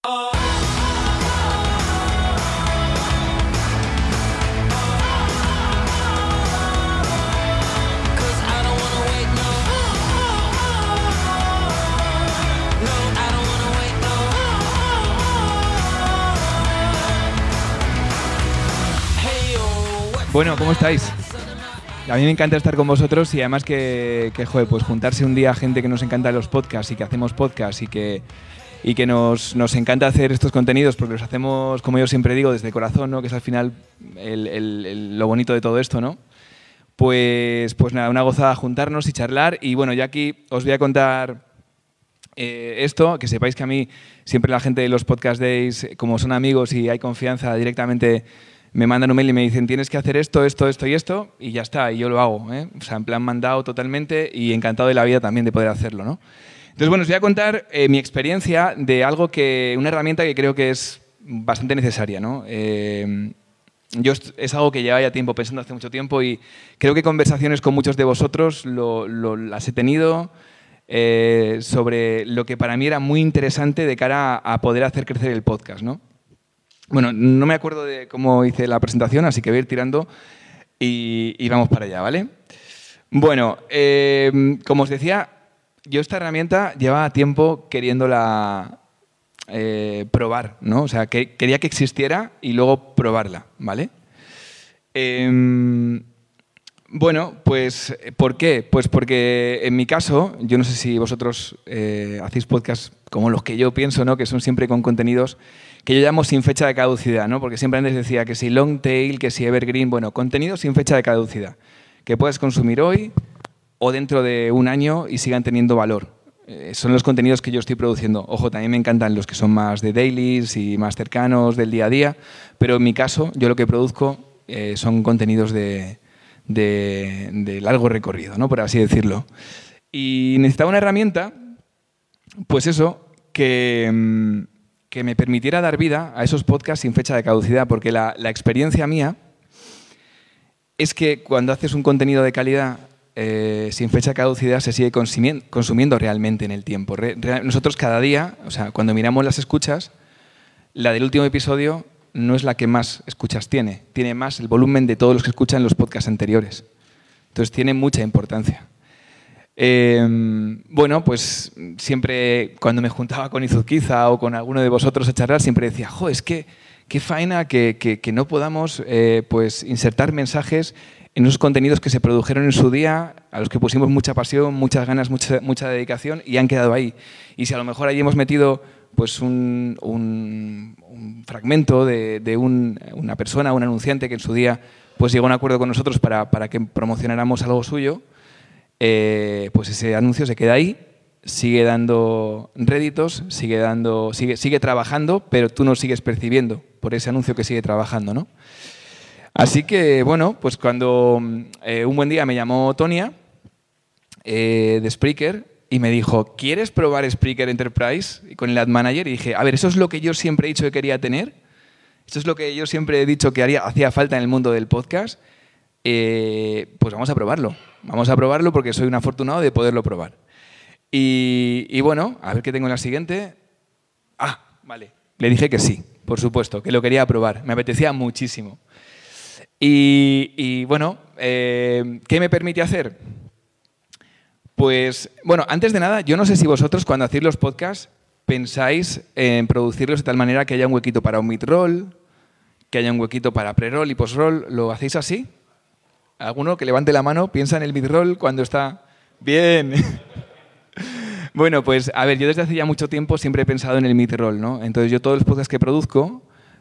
Bueno, ¿cómo estáis? A mí me encanta estar con vosotros y además que joder, pues juntarse un día gente que nos encanta los podcasts y que hacemos podcasts y que nos encanta hacer estos contenidos porque los hacemos, como yo siempre digo, desde el corazón, ¿no? Que es al final lo bonito de todo esto, ¿no? Pues nada, una gozada juntarnos y charlar. Y bueno, yo aquí os voy a contar esto, que sepáis que a mí siempre la gente de los Podcast Days, como son amigos y hay confianza, directamente me mandan un mail y me dicen tienes que hacer esto y esto, y ya está, y yo lo hago, ¿eh? O sea, en plan mandado totalmente y encantado de la vida también de poder hacerlo, ¿no? Entonces, bueno, os voy a contar mi experiencia de una herramienta que creo que es bastante necesaria, ¿no? Es algo que llevaba ya tiempo pensando hace mucho tiempo y creo que conversaciones con muchos de vosotros las he tenido sobre lo que para mí era muy interesante de cara a poder hacer crecer el podcast, ¿no? Bueno, no me acuerdo de cómo hice la presentación, así que voy a ir tirando y vamos para allá, ¿vale? Bueno, como os decía, yo esta herramienta llevaba tiempo queriéndola probar, ¿no? O sea, quería que existiera y luego probarla, ¿vale? Bueno, pues ¿por qué? Pues porque en mi caso, yo no sé si vosotros hacéis podcasts como los que yo pienso, ¿no? Que son siempre con contenidos que yo llamo sin fecha de caducidad, ¿no? Porque siempre antes decía que si long tail, que si evergreen, bueno, contenidos sin fecha de caducidad, que puedes consumir hoy o dentro de un año y sigan teniendo valor. Son los contenidos que yo estoy produciendo. Ojo, también me encantan los que son más de dailies y más cercanos del día a día, pero en mi caso, yo lo que produzco son contenidos de largo recorrido, ¿no? Por así decirlo. Y necesitaba una herramienta, pues eso, que me permitiera dar vida a esos podcasts sin fecha de caducidad, porque la experiencia mía es que cuando haces un contenido de calidad sin fecha de caducidad se sigue consumiendo realmente en el tiempo. Nosotros cada día, o sea, cuando miramos las escuchas, la del último episodio no es la que más escuchas tiene más el volumen de todos los que escuchan los podcasts anteriores. Entonces tiene mucha importancia. Bueno, pues siempre cuando me juntaba con Izuzquiza o con alguno de vosotros a charlar, siempre decía, jo, es que qué faena que no podamos pues insertar mensajes en esos contenidos que se produjeron en su día, a los que pusimos mucha pasión, muchas ganas, mucha dedicación y han quedado ahí. Y si a lo mejor allí hemos metido pues un fragmento de una persona, un anunciante que en su día pues llegó a un acuerdo con nosotros para que promocionáramos algo suyo, pues ese anuncio se queda ahí, sigue dando réditos, sigue trabajando, pero tú no sigues percibiendo por ese anuncio que sigue trabajando, ¿no? Así que, bueno, pues cuando un buen día me llamó Tonia de Spreaker y me dijo, ¿quieres probar Spreaker Enterprise con el Ad Manager? Y dije, a ver, eso es lo que yo siempre he dicho que quería tener, esto es lo que yo siempre he dicho que hacía falta en el mundo del podcast, pues vamos a probarlo. Vamos a probarlo porque soy un afortunado de poderlo probar. Y bueno, a ver qué tengo en la siguiente. Ah, vale. Le dije que sí, por supuesto, que lo quería probar. Me apetecía muchísimo. Y bueno, ¿qué me permite hacer? Pues, bueno, antes de nada, yo no sé si vosotros cuando hacéis los podcasts pensáis en producirlos de tal manera que haya un huequito para un mid-roll, que haya un huequito para pre-roll y post-roll. ¿Lo hacéis así? ¿Alguno que levante la mano piensa en el mid-roll cuando está...? ¡Bien! Bueno, pues, a ver, yo desde hace ya mucho tiempo siempre he pensado en el mid-roll, ¿no? Entonces, yo todos los podcasts que produzco,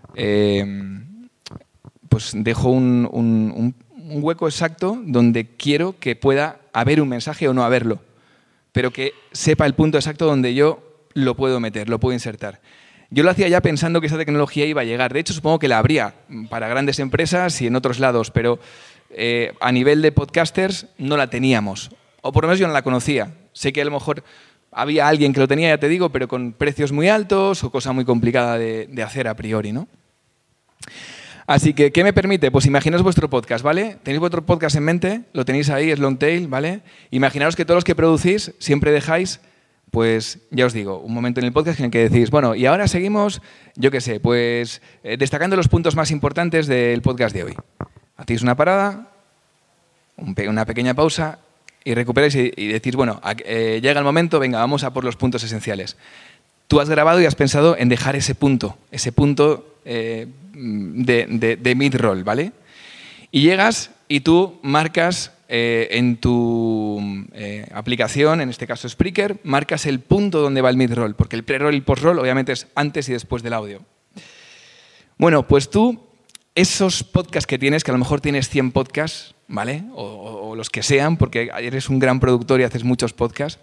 pues dejo un hueco exacto donde quiero que pueda haber un mensaje o no haberlo, pero que sepa el punto exacto donde yo lo puedo meter, lo puedo insertar. Yo lo hacía ya pensando que esa tecnología iba a llegar. De hecho, supongo que la habría para grandes empresas y en otros lados, pero a nivel de podcasters no la teníamos. O por lo menos yo no la conocía. Sé que a lo mejor había alguien que lo tenía, ya te digo, pero con precios muy altos o cosa muy complicada de hacer a priori, ¿no? Así que, ¿qué me permite? Pues imaginaos vuestro podcast, ¿vale? Tenéis vuestro podcast en mente, lo tenéis ahí, es long tail, ¿vale? Imaginaos que todos los que producís siempre dejáis pues ya os digo, un momento en el podcast en el que decís, bueno, y ahora seguimos, yo qué sé, pues destacando los puntos más importantes del podcast de hoy. Hacéis una parada, una pequeña pausa y recuperáis y decís, bueno, llega el momento, venga, vamos a por los puntos esenciales. Tú has grabado y has pensado en dejar ese punto de mid-roll, ¿vale? Y llegas y tú marcas en tu aplicación, en este caso Spreaker, marcas el punto donde va el mid-roll, porque el pre-roll y el post-roll obviamente es antes y después del audio. Bueno, pues tú, esos podcasts que tienes, que a lo mejor tienes 100 podcasts, ¿vale? O los que sean, porque eres un gran productor y haces muchos podcasts,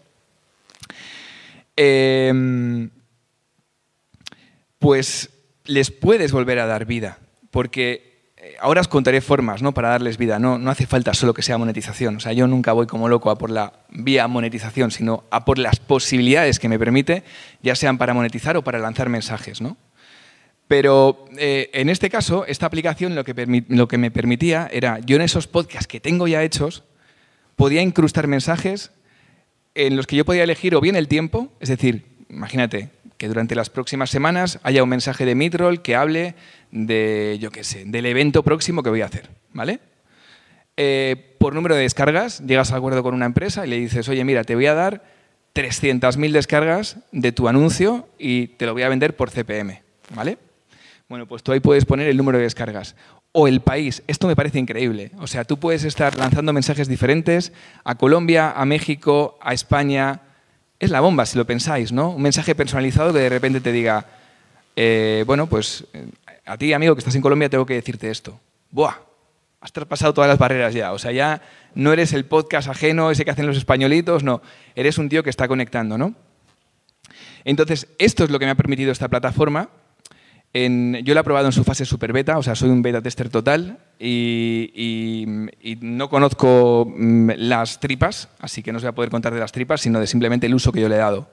pues les puedes volver a dar vida, porque ahora os contaré formas, ¿no?, para darles vida. No hace falta solo que sea monetización. O sea, yo nunca voy como loco a por la vía monetización, sino a por las posibilidades que me permite, ya sean para monetizar o para lanzar mensajes, ¿no? Pero en este caso, esta aplicación lo que me permitía era, yo en esos podcasts que tengo ya hechos, podía incrustar mensajes en los que yo podía elegir o bien el tiempo, es decir, imagínate que durante las próximas semanas haya un mensaje de mid-roll que hable de, yo qué sé, del evento próximo que voy a hacer, ¿vale? Por número de descargas, llegas a acuerdo con una empresa y le dices, oye, mira, te voy a dar 300.000 descargas de tu anuncio y te lo voy a vender por CPM, ¿vale? Bueno, pues tú ahí puedes poner el número de descargas. O el país. Esto me parece increíble. O sea, tú puedes estar lanzando mensajes diferentes a Colombia, a México, a España. Es la bomba, si lo pensáis, ¿no? Un mensaje personalizado que de repente te diga, bueno, pues a ti, amigo, que estás en Colombia, tengo que decirte esto. ¡Buah! Has traspasado todas las barreras ya. O sea, ya no eres el podcast ajeno, ese que hacen los españolitos, no. Eres un tío que está conectando, ¿no? Entonces, esto es lo que me ha permitido esta plataforma. Yo la he probado en su fase super beta, o sea, soy un beta tester total y no conozco las tripas, así que no os voy a poder contar de las tripas, sino de simplemente el uso que yo le he dado.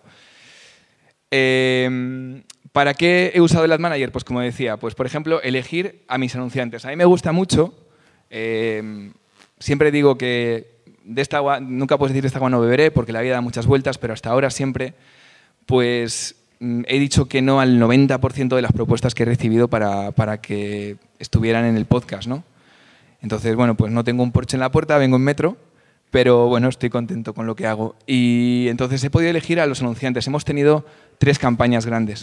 ¿Para qué he usado el Ad Manager? Pues como decía, pues por ejemplo, elegir a mis anunciantes. A mí me gusta mucho, siempre digo que de esta agua, nunca puedes decir de esta agua no beberé, porque la vida da muchas vueltas, pero hasta ahora siempre, pues he dicho que no al 90% de las propuestas que he recibido para que estuvieran en el podcast, ¿no? Entonces, bueno, pues no tengo un Porsche en la puerta, vengo en metro, pero bueno, estoy contento con lo que hago. Y entonces he podido elegir a los anunciantes. Hemos tenido 3 campañas grandes.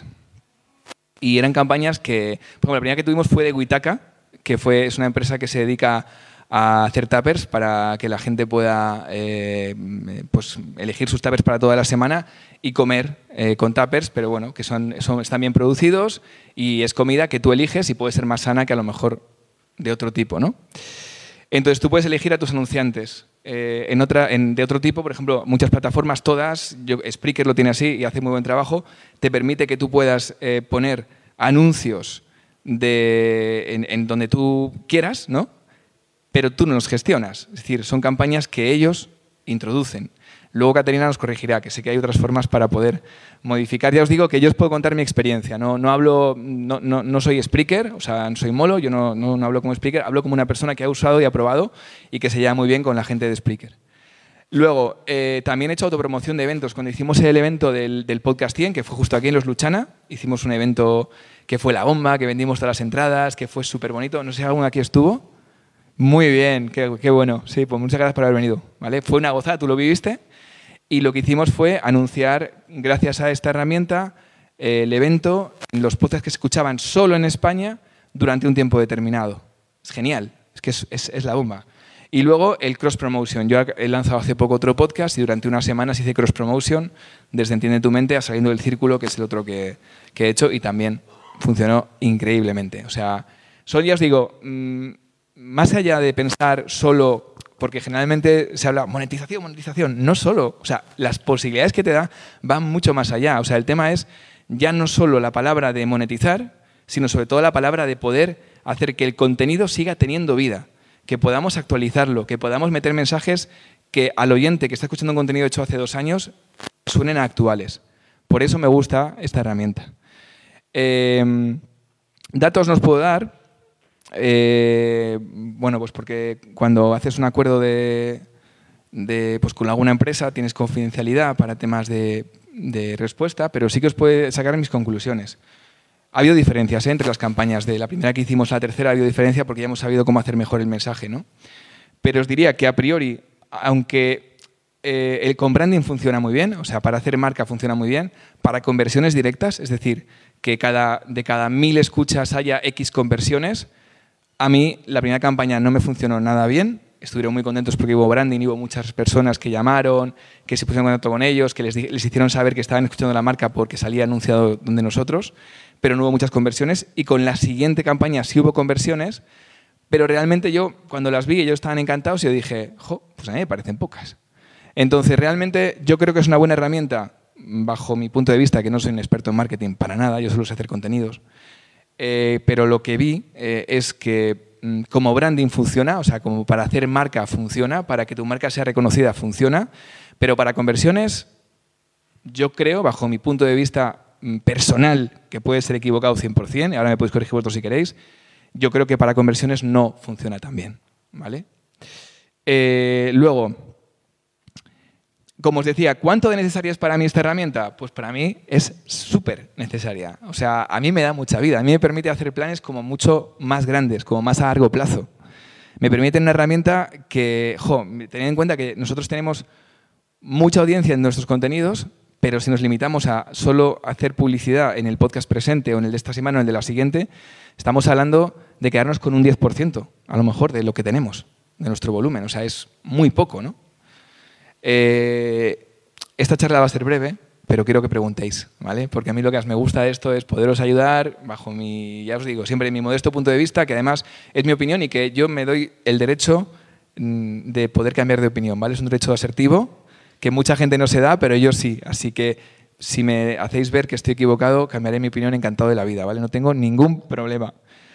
Y eran campañas que, por ejemplo, la primera que tuvimos fue de Witaka, que es una empresa que se dedica a hacer tuppers para que la gente pueda pues elegir sus tuppers para toda la semana y comer con tuppers, pero bueno, que están bien producidos y es comida que tú eliges y puede ser más sana que a lo mejor de otro tipo, ¿no? Entonces tú puedes elegir a tus anunciantes. De otro tipo, por ejemplo, muchas plataformas, todas, Spreaker lo tiene así y hace muy buen trabajo, te permite que tú puedas poner anuncios en donde tú quieras, ¿no? Pero tú no los gestionas. Es decir, son campañas que ellos introducen. Luego Caterina nos corregirá, que sé que hay otras formas para poder modificar. Ya os digo que yo os puedo contar mi experiencia. No soy Spreaker, o sea, no soy Molo, yo no hablo como Spreaker, hablo como una persona que ha usado y ha probado y que se lleva muy bien con la gente de Spreaker. Luego, también he hecho autopromoción de eventos. Cuando hicimos el evento del Podcast 100, que fue justo aquí en Los Luchana, hicimos un evento que fue la bomba, que vendimos todas las entradas, que fue súper bonito. No sé si alguno aquí estuvo. Muy bien, qué bueno. Sí, pues muchas gracias por haber venido, ¿vale? Fue una gozada, tú lo viviste. Y lo que hicimos fue anunciar, gracias a esta herramienta, el evento en los podcasts que se escuchaban solo en España durante un tiempo determinado. Es genial, es que es la bomba. Y luego el cross-promotion. Yo he lanzado hace poco otro podcast y durante unas semanas hice cross-promotion desde Entiende tu mente a Saliendo del Círculo, que es el otro que he hecho y también funcionó increíblemente. O sea, ya os digo, más allá de pensar solo, porque generalmente se habla monetización, no solo. O sea, las posibilidades que te da van mucho más allá. O sea, el tema es ya no solo la palabra de monetizar, sino sobre todo la palabra de poder hacer que el contenido siga teniendo vida, que podamos actualizarlo, que podamos meter mensajes que al oyente que está escuchando un contenido hecho hace 2 años suenen a actuales. Por eso me gusta esta herramienta. Datos nos puedo dar. Bueno, pues porque cuando haces un acuerdo pues con alguna empresa tienes confidencialidad para temas de de respuesta, pero sí que os puedo sacar mis conclusiones. Ha habido diferencias entre las campañas. De la primera que hicimos a la tercera ha habido diferencia porque ya hemos sabido cómo hacer mejor el mensaje, ¿no? Pero os diría que a priori, aunque el con branding funciona muy bien, o sea, para hacer marca funciona muy bien, para conversiones directas, es decir, que de cada 1000 escuchas haya X conversiones, a mí la primera campaña no me funcionó nada bien. Estuvieron muy contentos porque hubo branding, hubo muchas personas que llamaron, que se pusieron en contacto con ellos, que les hicieron saber que estaban escuchando la marca porque salía anunciado donde nosotros, pero no hubo muchas conversiones. Y con la siguiente campaña sí hubo conversiones, pero realmente yo, cuando las vi, ellos estaban encantados y yo dije, pues a mí me parecen pocas. Entonces, realmente yo creo que es una buena herramienta, bajo mi punto de vista, que no soy un experto en marketing para nada, yo solo sé hacer contenidos, pero lo que vi es que como branding funciona, o sea, como para hacer marca funciona, para que tu marca sea reconocida funciona, pero para conversiones, yo creo, bajo mi punto de vista personal, que puede ser equivocado 100%, y ahora me podéis corregir vosotros si queréis, yo creo que para conversiones no funciona tan bien, ¿vale? Luego, como os decía, ¿cuánto de necesaria es para mí esta herramienta? Pues para mí es súper necesaria. O sea, a mí me da mucha vida. A mí me permite hacer planes como mucho más grandes, como más a largo plazo. Me permite una herramienta que, tened en cuenta que nosotros tenemos mucha audiencia en nuestros contenidos, pero si nos limitamos a solo hacer publicidad en el podcast presente o en el de esta semana o en el de la siguiente, estamos hablando de quedarnos con un 10%, a lo mejor, de lo que tenemos, de nuestro volumen. O sea, es muy poco, ¿no? Esta charla va a ser breve, pero quiero que preguntéis, ¿vale? Porque a mí lo que más me gusta de esto es poderos ayudar bajo ya os digo, siempre mi modesto punto de vista, que además es mi opinión y que yo me doy el derecho de poder cambiar de opinión, ¿vale? Es un derecho asertivo que mucha gente no se da, pero yo sí. Así que si me hacéis ver que estoy equivocado, cambiaré mi opinión encantado de la vida, ¿vale? No tengo ningún problema.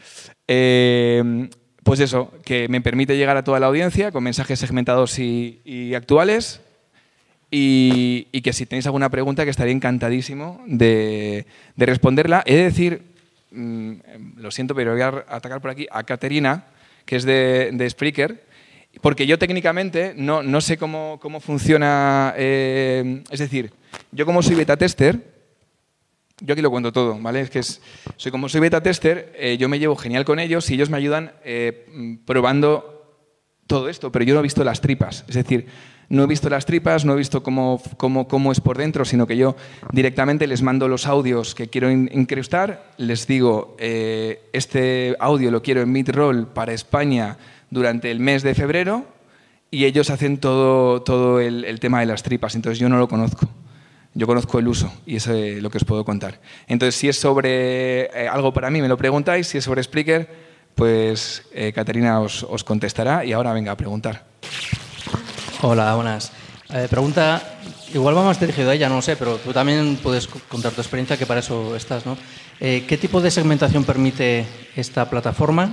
Pues eso, que me permite llegar a toda la audiencia con mensajes segmentados y actuales y que si tenéis alguna pregunta que estaría encantadísimo de responderla. He de decir, lo siento, pero voy a atacar por aquí a Caterina, que es de Spreaker, porque yo técnicamente no sé cómo funciona, es decir, yo como soy beta tester, yo aquí lo cuento todo, ¿vale? Es que como soy beta tester, yo me llevo genial con ellos y ellos me ayudan probando todo esto, pero yo no he visto las tripas. Es decir, no he visto las tripas, no he visto cómo es por dentro, sino que yo directamente les mando los audios que quiero incrustar, les digo, este audio lo quiero en Midroll para España durante el mes de febrero y ellos hacen todo el tema de las tripas, entonces yo no lo conozco. Yo conozco el uso y eso es lo que os puedo contar. Entonces, si es sobre algo para mí, me lo preguntáis. Si es sobre Spreaker, pues Caterina os contestará. Y ahora venga a preguntar. Hola, buenas. Pregunta, igual va más dirigido a ella, no lo sé, pero tú también puedes contar tu experiencia, que para eso estás, ¿no? ¿Qué tipo de segmentación permite esta plataforma?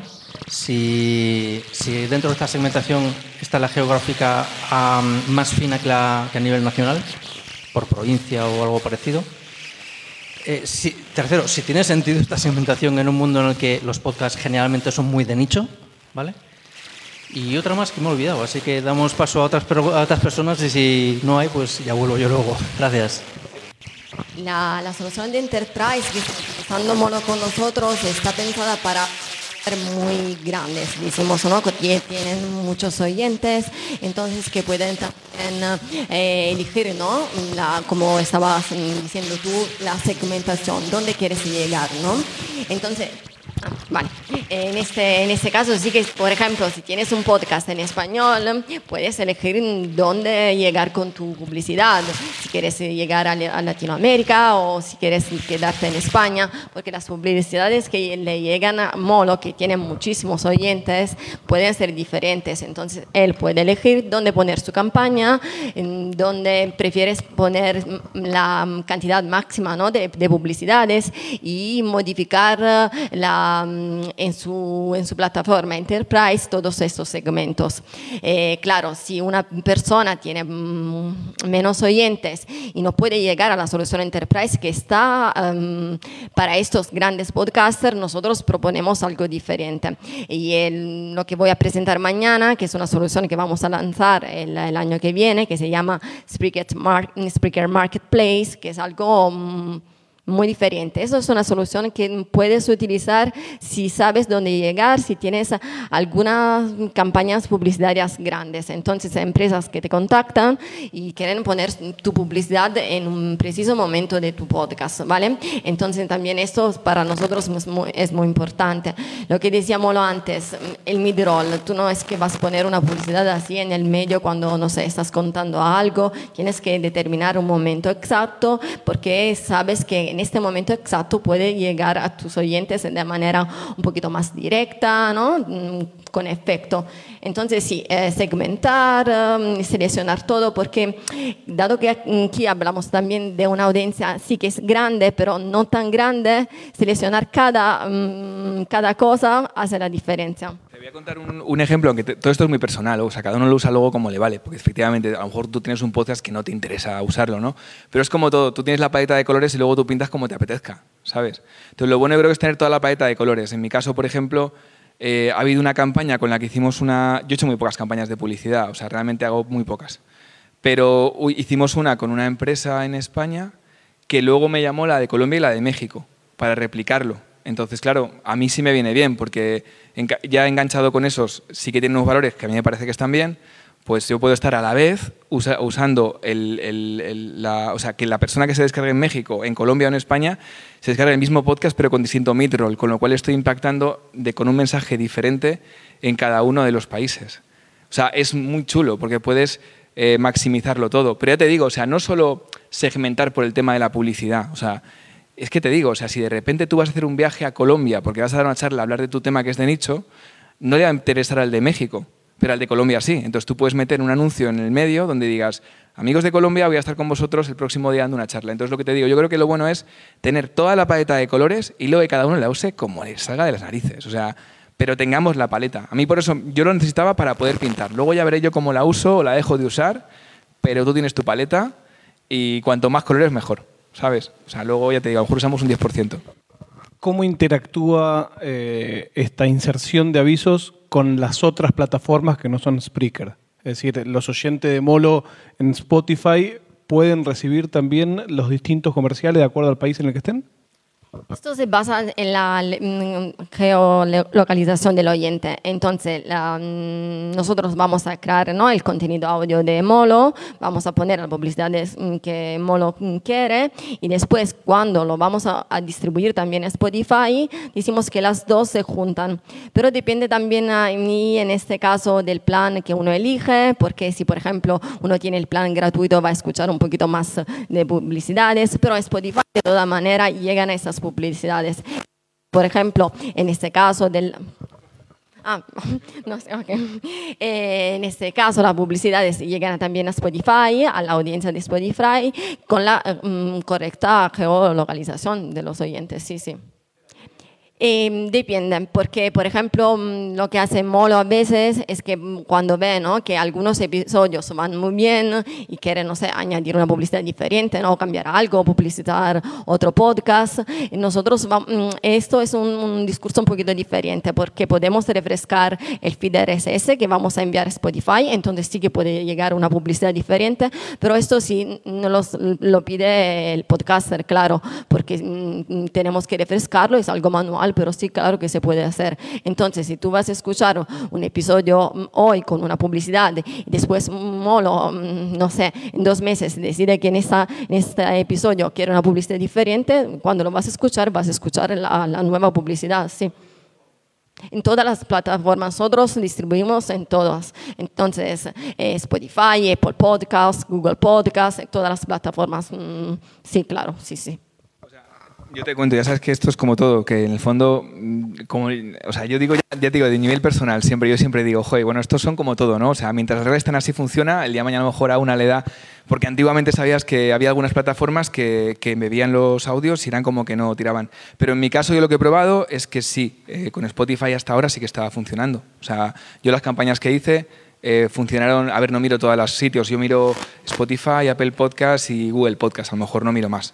Si dentro de esta segmentación está la geográfica más fina que a nivel nacional, por provincia o algo parecido. Tercero, si tiene sentido esta segmentación en un mundo en el que los podcasts generalmente son muy de nicho, ¿vale? Y otra más que me he olvidado, así que damos paso a otras personas y si no hay, pues ya vuelvo yo luego. Gracias. La solución de Enterprise que está utilizando Mono con nosotros está pensada para muy grandes, decimos, ¿no? Que tienen muchos oyentes, entonces que pueden también elegir, ¿no? Como estabas diciendo tú, la segmentación, dónde quieres llegar, ¿no? Entonces, vale, en este caso sí que, por ejemplo, si tienes un podcast en español, puedes elegir dónde llegar con tu publicidad, si quieres llegar a Latinoamérica o si quieres quedarte en España, porque las publicidades que le llegan a Mono, que tienen muchísimos oyentes, pueden ser diferentes. Entonces, él puede elegir dónde poner su campaña, en dónde prefieres poner la cantidad máxima, ¿no? de publicidades y modificar la en su plataforma Enterprise todos estos segmentos. Claro, si una persona tiene menos oyentes y no puede llegar a la solución Enterprise que está para estos grandes podcasters, nosotros proponemos algo diferente. Y lo que voy a presentar mañana, que es una solución que vamos a lanzar el año que viene, que se llama Spreaker Marketplace, que es algo muy diferente. Eso es una solución que puedes utilizar si sabes dónde llegar, si tienes algunas campañas publicitarias grandes. Entonces, empresas que te contactan y quieren poner tu publicidad en un preciso momento de tu podcast, ¿vale? Entonces, también esto para nosotros es muy importante. Lo que decíamos antes, el mid-roll. Tú no es que vas a poner una publicidad así en el medio cuando, no sé, estás contando algo. Tienes que determinar un momento exacto porque sabes que en este momento exacto puede llegar a tus oyentes de manera un poquito más directa, ¿no? Con efecto. Entonces, sí, segmentar, seleccionar todo, porque dado que aquí hablamos también de una audiencia sí que es grande, pero no tan grande, seleccionar cada cosa hace la diferencia. Te voy a contar un ejemplo, aunque todo esto es muy personal, o sea, cada uno lo usa luego como le vale, porque efectivamente a lo mejor tú tienes un podcast que no te interesa usarlo, ¿no? Pero es como todo, tú tienes la paleta de colores y luego tú pintas como te apetezca, ¿sabes? Entonces lo bueno creo que es tener toda la paleta de colores. En mi caso, por ejemplo, ha habido una campaña con la que hicimos yo he hecho muy pocas campañas de publicidad, o sea, realmente hago muy pocas, pero hicimos una con una empresa en España que luego me llamó la de Colombia y la de México para replicarlo. Entonces, claro, a mí sí me viene bien, porque ya enganchado con esos, sí que tienen unos valores que a mí me parece que están bien, pues yo puedo estar a la vez usando o sea, que la persona que se descargue en México, en Colombia o en España, se descargue el mismo podcast pero con distinto mid-roll, con lo cual estoy impactando con un mensaje diferente en cada uno de los países. O sea, es muy chulo porque puedes maximizarlo todo. Pero ya te digo, o sea, no solo segmentar por el tema de la publicidad, o sea, es que te digo, o sea, si de repente tú vas a hacer un viaje a Colombia porque vas a dar una charla a hablar de tu tema que es de nicho, no le va a interesar al de México, pero al de Colombia sí. Entonces tú puedes meter un anuncio en el medio donde digas, amigos de Colombia, voy a estar con vosotros el próximo día dando una charla. Entonces lo que te digo, yo creo que lo bueno es tener toda la paleta de colores y luego que cada uno la use como le salga de las narices. O sea, pero tengamos la paleta. A mí por eso yo lo necesitaba para poder pintar. Luego ya veré yo cómo la uso o la dejo de usar, pero tú tienes tu paleta y cuanto más colores mejor. ¿Sabes? O sea, luego ya te digo, a lo mejor usamos un 10%. ¿Cómo interactúa esta inserción de avisos con las otras plataformas que no son Spreaker? Es decir, los oyentes de Molo en Spotify pueden recibir también los distintos comerciales de acuerdo al país en el que estén. Esto se basa en la geolocalización del oyente. Entonces, nosotros vamos a crear, ¿no?, el contenido audio de Molo, vamos a poner las publicidades que Molo quiere y después, cuando lo vamos a distribuir también en Spotify, decimos que las dos se juntan. Pero depende también en este caso del plan que uno elige, porque si, por ejemplo, uno tiene el plan gratuito, va a escuchar un poquito más de publicidades, pero Spotify de todas maneras llegan a esas publicidades. Por ejemplo, en este caso no sé, okay. En este caso las publicidades llegan también a Spotify, a la audiencia de Spotify, con la correcta geolocalización de los oyentes, sí, sí. Depende, porque por ejemplo lo que hace Molo a veces es que cuando ve, ¿no?, que algunos episodios van muy bien y quiere, no sé, añadir una publicidad diferente, ¿no?, cambiar algo, publicitar otro podcast, nosotros esto es un discurso un poquito diferente porque podemos refrescar el feed RSS que vamos a enviar a Spotify, entonces sí que puede llegar una publicidad diferente, pero esto sí lo pide el podcaster, claro, porque tenemos que refrescarlo, es algo manual, pero sí, claro que se puede hacer. Entonces, si tú vas a escuchar un episodio hoy con una publicidad y después Molo, no sé, en 2 meses decide que en este episodio quiere una publicidad diferente, cuando lo vas a escuchar la nueva publicidad, sí. En todas las plataformas, nosotros distribuimos en todas. Entonces, Spotify, Apple Podcasts, Google Podcasts, todas las plataformas, sí, claro, sí, sí. Yo te cuento, ya sabes que esto es como todo, que en el fondo, o sea, yo digo, ya te digo, de nivel personal, yo siempre digo, joder, bueno, estos son como todo, ¿no? O sea, mientras las reglas estén así funciona, el día de mañana a lo mejor a una le da, porque antiguamente sabías que había algunas plataformas que veían los audios y eran como que no tiraban. Pero en mi caso yo lo que he probado es que sí, con Spotify hasta ahora sí que estaba funcionando. O sea, yo las campañas que hice funcionaron, a ver, no miro todos los sitios, yo miro Spotify, Apple Podcast y Google Podcast, a lo mejor no miro más.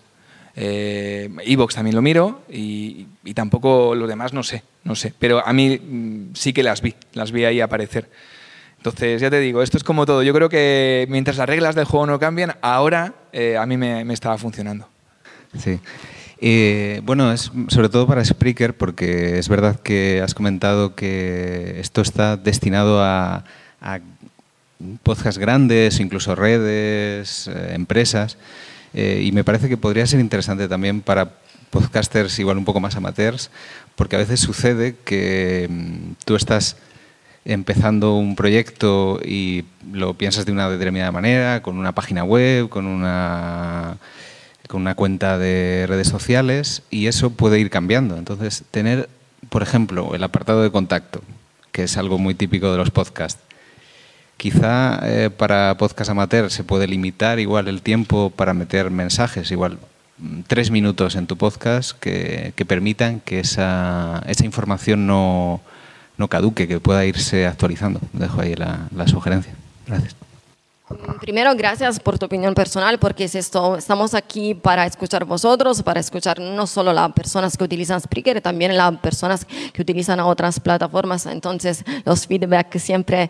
iVoox también lo miro y tampoco los demás no sé, pero a mí sí que las vi ahí aparecer. Entonces, ya te digo, esto es como todo. Yo creo que mientras las reglas del juego no cambian, ahora a mí me estaba funcionando. Sí. Bueno, es sobre todo para Spreaker, porque es verdad que has comentado que esto está destinado a podcasts grandes, incluso redes, empresas. Y me parece que podría ser interesante también para podcasters igual un poco más amateurs, porque a veces sucede que tú estás empezando un proyecto y lo piensas de una determinada manera, con una página web, con una cuenta de redes sociales, y eso puede ir cambiando. Entonces, tener, por ejemplo, el apartado de contacto, que es algo muy típico de los podcasts. Quizá para podcast amateur se puede limitar igual el tiempo para meter mensajes, igual 3 minutos en tu podcast que permitan que esa información no caduque, que pueda irse actualizando. Dejo ahí la sugerencia. Gracias. Primero, gracias por tu opinión personal, porque es esto, estamos aquí para escuchar vosotros, para escuchar no solo las personas que utilizan Spreaker, también las personas que utilizan otras plataformas. Entonces, los feedback siempre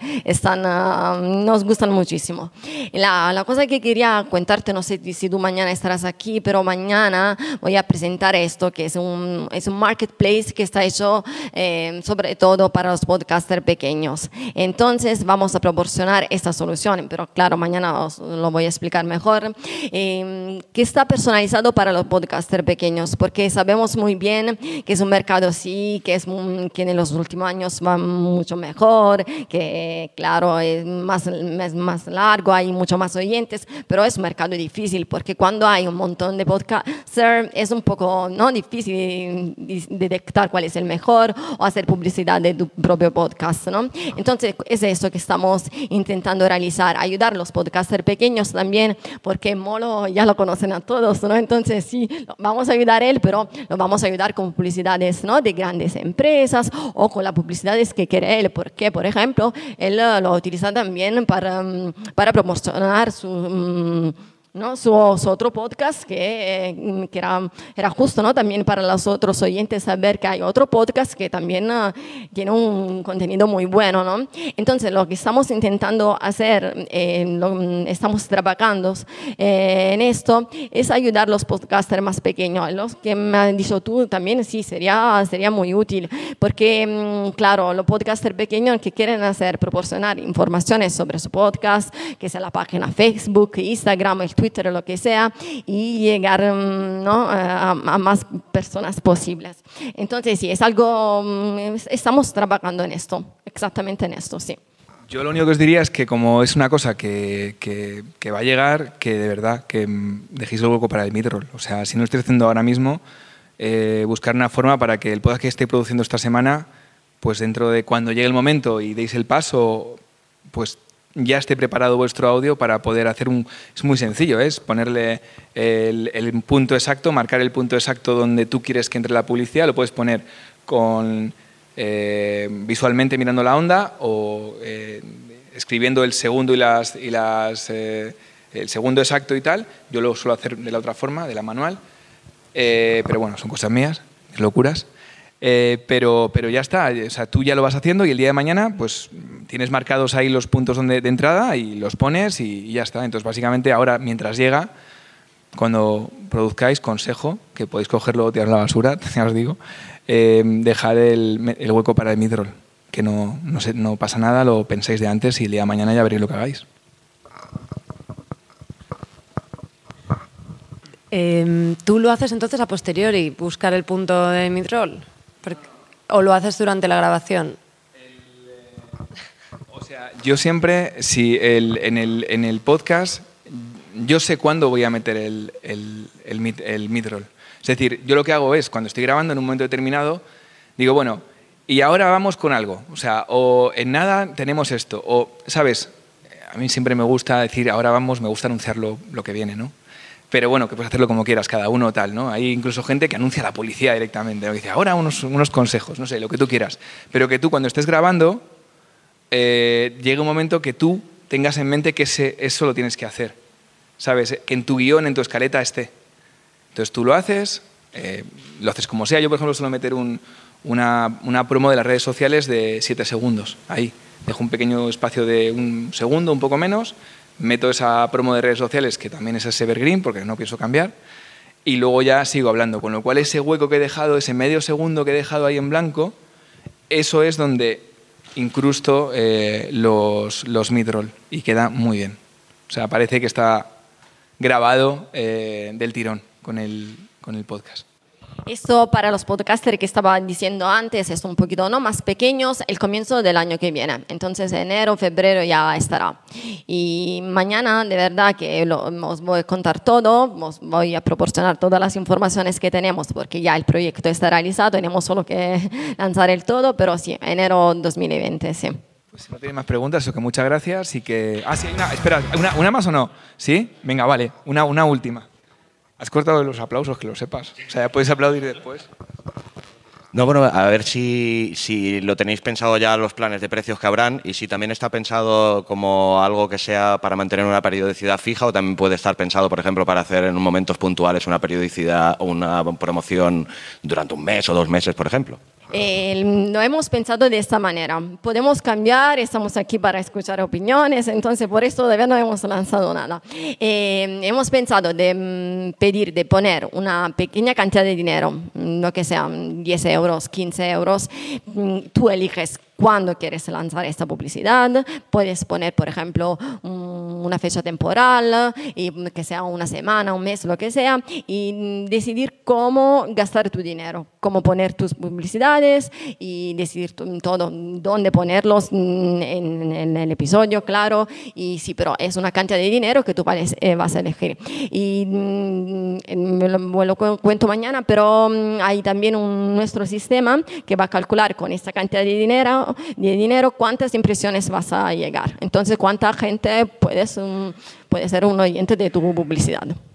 nos gustan muchísimo. La cosa que quería contarte, no sé si tú mañana estarás aquí, pero mañana voy a presentar esto, que es un marketplace que está hecho sobre todo para los podcasters pequeños. Entonces, vamos a proporcionar esta solución, pero claro, mañana os lo voy a explicar mejor, que está personalizado para los podcasters pequeños, porque sabemos muy bien que es un mercado así, que en los últimos años va mucho mejor, que claro, es más largo, hay mucho más oyentes, pero es un mercado difícil, porque cuando hay un montón de podcasters es un poco difícil detectar cuál es el mejor o hacer publicidad de tu propio podcast, ¿no? Entonces, es eso que estamos intentando realizar, ayudar a los podcasters pequeños también, porque Molo ya lo conocen a todos, ¿no? Entonces sí, vamos a ayudar a él, pero lo vamos a ayudar con publicidades, ¿no?, de grandes empresas o con las publicidades que quiere él, porque, por ejemplo, él lo utiliza también para promocionar su otro podcast que era justo, ¿no?, también para los otros oyentes saber que hay otro podcast que también tiene un contenido muy bueno, ¿no? Entonces, lo que estamos intentando hacer, estamos trabajando en esto, es ayudar a los podcasters más pequeños. Los que me has dicho tú también, sí, sería muy útil, porque, claro, los podcasters pequeños que quieren hacer, proporcionar informaciones sobre su podcast, que sea la página Facebook, Instagram, el Twitter, lo que sea, y llegar a más personas posibles. Entonces, sí, es algo, estamos trabajando en esto, exactamente en esto, sí. Yo lo único que os diría es que como es una cosa que va a llegar, que de verdad, que dejéis el hueco para el midroll. O sea, si no lo estoy haciendo ahora mismo, buscar una forma para que el podcast que esté produciendo esta semana, pues dentro de cuando llegue el momento y deis el paso, pues ya esté preparado vuestro audio para poder hacer es muy sencillo, es ponerle el punto exacto, marcar el punto exacto donde tú quieres que entre la publicidad, lo puedes poner visualmente mirando la onda o escribiendo el segundo el segundo exacto y tal. Yo lo suelo hacer de la otra forma, de la manual, pero bueno, son cosas mías, locuras. Pero ya está, o sea, tú ya lo vas haciendo y el día de mañana pues tienes marcados ahí los puntos de entrada y los pones y ya está. Entonces, básicamente, ahora, mientras llega, cuando produzcáis, consejo, que podéis cogerlo o tirar a la basura, ya os digo, dejar el hueco para el midroll, que no pasa nada, lo pensáis de antes y el día de mañana ya veréis lo que hagáis. ¿Tú lo haces entonces a posteriori, buscar el punto de midroll? ¿O lo haces durante la grabación? O sea, yo siempre, si en el podcast, yo sé cuándo voy a meter el midroll. Es decir, yo lo que hago es, cuando estoy grabando en un momento determinado, digo, bueno, y ahora vamos con algo. O sea, o en nada tenemos esto. O, ¿sabes? A mí siempre me gusta decir, ahora vamos, me gusta anunciar lo que viene, ¿no? Pero bueno, que puedes hacerlo como quieras, cada uno tal, ¿no? Hay incluso gente que anuncia a la policía directamente, ¿no? Que dice, ahora unos consejos, no sé, lo que tú quieras. Pero que tú, cuando estés grabando, llegue un momento que tú tengas en mente que eso lo tienes que hacer, ¿sabes? Que en tu guión, en tu escaleta esté. Entonces tú lo haces como sea. Yo, por ejemplo, suelo meter una promo de las redes sociales de 7 segundos, ahí. Dejo un pequeño espacio de un segundo, un poco menos, meto esa promo de redes sociales, que también es ese evergreen, porque no pienso cambiar, y luego ya sigo hablando. Con lo cual ese hueco que he dejado, ese medio segundo que he dejado ahí en blanco, eso es donde incrusto los mid-roll y queda muy bien. O sea, parece que está grabado del tirón con el podcast. Esto para los podcasters que estaba diciendo antes es un poquito más pequeños, el comienzo del año que viene. Entonces enero, febrero ya estará. Y mañana de verdad que os voy a contar todo, os voy a proporcionar todas las informaciones que tenemos porque ya el proyecto está realizado, tenemos solo que lanzar el todo, pero sí, enero 2020, sí. Pues si no tiene más preguntas, que muchas gracias y que... Ah, sí, espera, ¿una más o no? ¿Sí? Venga, vale, una última. Has cortado los aplausos, que lo sepas. O sea, ya puedes aplaudir después. No, bueno, a ver si lo tenéis pensado ya los planes de precios que habrán y si también está pensado como algo que sea para mantener una periodicidad fija o también puede estar pensado, por ejemplo, para hacer en momentos puntuales una periodicidad o una promoción durante un mes o 2 meses, por ejemplo. Lo hemos pensado de esta manera. Podemos cambiar, estamos aquí para escuchar opiniones, entonces por eso todavía no hemos lanzado nada. Hemos pensado de poner una pequeña cantidad de dinero, lo que sea, 10 euros, 15 euros. Tú eliges cuándo quieres lanzar esta publicidad. Puedes poner, por ejemplo, una fecha temporal, y que sea una semana, un mes, lo que sea, y decidir cómo gastar tu dinero, cómo poner tus publicidades y decidir todo, dónde ponerlos en el episodio, claro. Y sí, pero es una cantidad de dinero que tú vas a elegir. Y lo cuento mañana, pero hay también nuestro sistema que va a calcular con esta cantidad de dinero cuántas impresiones vas a llegar. Entonces, cuánta gente puede ser un oyente de tu publicidad.